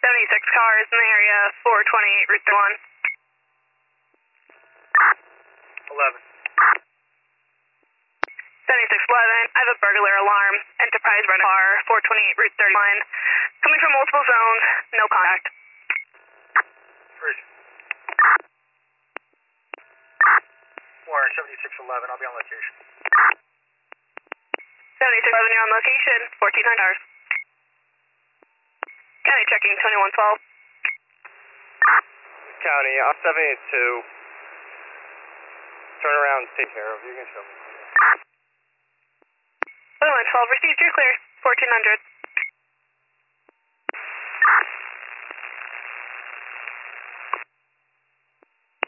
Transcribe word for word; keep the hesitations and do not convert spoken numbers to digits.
seventy-six cars in the area, four twenty-eight, Route thirty-one. eleven. seventy-six eleven, I have a burglar alarm, Enterprise rental car, four twenty-eight, Route thirty-one. Coming from multiple zones, no contact. Bridge. Warren, seventy-six eleven, I'll be on location. seventy-six eleven, you're on location, fourteen hundred hours. County checking, twenty-one twelve. County, I'm seven eight two. Turn around and take care of you. You can show me. twenty-one twelve, received, you're clear, fourteen hundred.